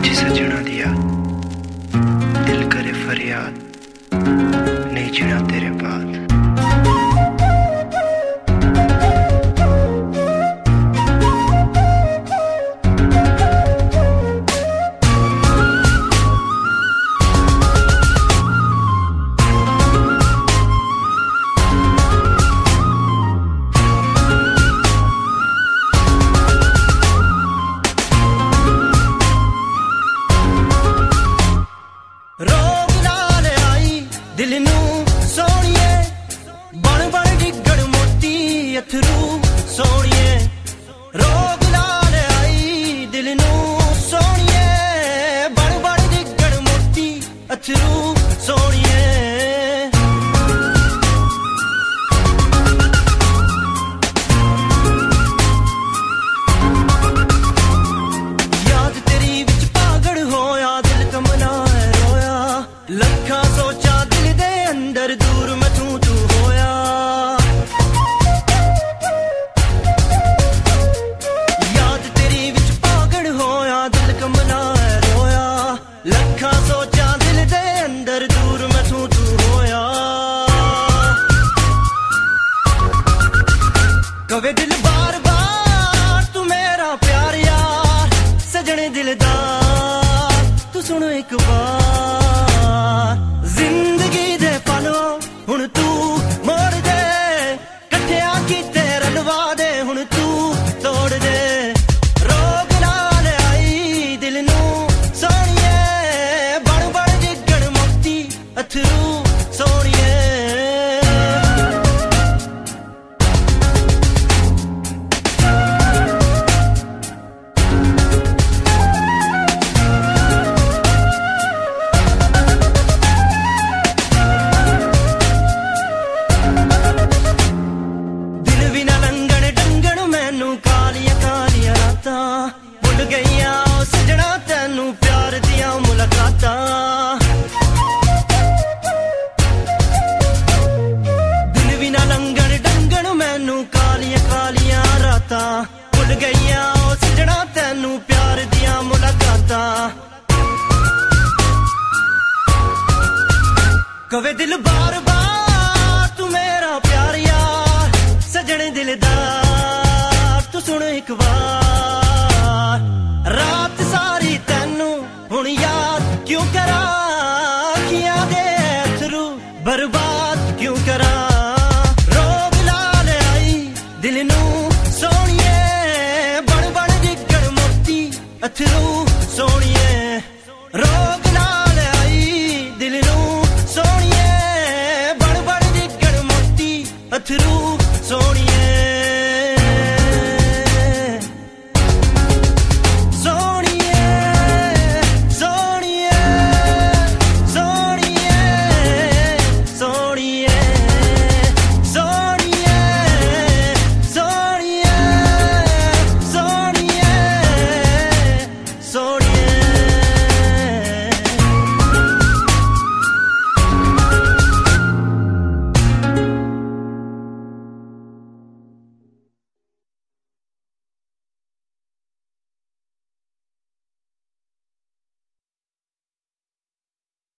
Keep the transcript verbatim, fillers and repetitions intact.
सजना दिया दिल करे फरियाद, नहीं जीना तेरे बाद। रोग नाल आई दिल नू सोनिए, बन बन डिगण मोती अथरू सोनिए। रोग नाल आई दिल नू सोनिए, बन बन डिगण मोती अथरू सोनिए। याद तेरी विच पागल होया दिल कमला लखा सोचा दिल दे अंदर दूर मैं तू तू होया। याद तेरी विच पागल होया दिल कमला रोया, लखा सोचा दिल दे अंदर दूर मैं तू तू होया। कवे दिल बार बार तू मेरा प्यार यार, सजने दिलदार तू सुन एक बार। जिंदगी दे पलो हुण तू मोड़ दे, कट्ठिया कीते रलवा दे हुण तू तोड़ दे। रोग नाल आई दिल नू सोनिए, बन बन डिगण मोती अथरू सोनिए। भुल गईया सजना तेनू प्यार दिया मुलाकातां, दिन भी ना लंघन डंगन मैनू कालियां कालियां रातां। भुल गईया सजना तेनू प्यार दिया मुलाकातां। कवे दिल बार बार तू मेरा प्यार यार, सजने दिलदार तू सुन एक बार। रात सारी तेनू हुण याद क्यों करा, अखियां दे अथरू बर्बाद क्यों करा। रोग नाल आई दिल नू सोनिए, बन बन डिगण मोती अथरू सोनिए। रोग नाल आई दिल नू सोनिए, बन बन डिगण मोती अथरू सोनिए।